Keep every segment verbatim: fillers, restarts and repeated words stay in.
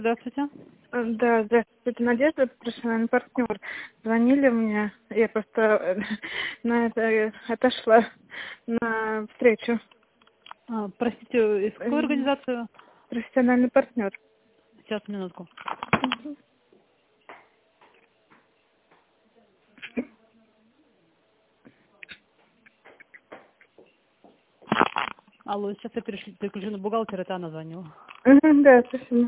Здравствуйте. Да, здравствуйте, это Надежда, профессиональный партнер. Звонили мне, я просто э, на это э, отошла на встречу. А, простите, из какой Эм, организации? Профессиональный партнер. Сейчас, минутку. Алло, сейчас я переш- переключу на бухгалтера, это она звонила. Мгм, да, спасибо.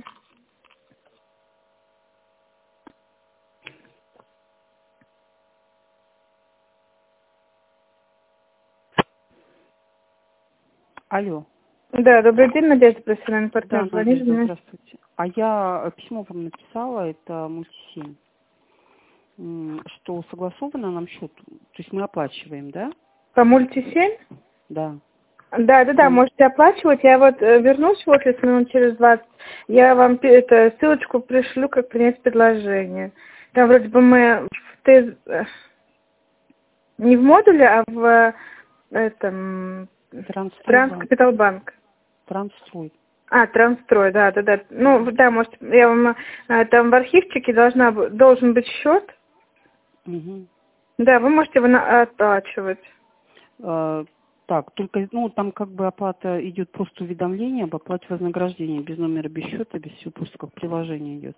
Алло. Да, добрый день, Надежда, профессиональный партнер. Да, Звонили Надежда, мне. здравствуйте. А я письмо вам написала, это мультисемь, м, что согласовано нам счет, то есть мы оплачиваем, да? По мультисемь? Да. Да, да, да, М, можете оплачивать. Я вот э, вернусь в офис минут через двадцать. Я вам пе- это, ссылочку пришлю, как принять предложение. Там вроде бы мы в тез- э, не в модуле, а в э, этом Транстройбанк. Транскапиталбанк. Транстрой. А, Трансстрой, да, да, да. Ну, да, может, я вам э, там в архивчике должна б- должен быть счет. Мгм. Да, вы можете его на- оплачивать. А, так, только, ну, там как бы оплата идет просто уведомление об оплате вознаграждения, без номера, без счета, без всего, просто как приложение идет.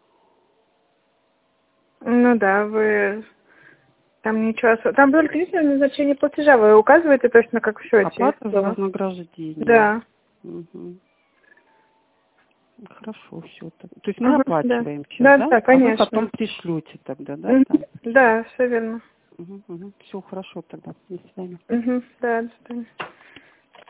Ну да, вы там ничего особо. Там только единственное назначение платежа. Вы указываете точно как в счете. Оплата за вознаграждение. Да. Мгм. Хорошо, все. То есть мы Ага, да. оплачиваем сейчас, Да, да? да, А вы потом конечно. пришлете тогда, да, Мгм. там? Да, все верно. Угу, угу. Все хорошо тогда. До свидания. Угу. Да, до свидания.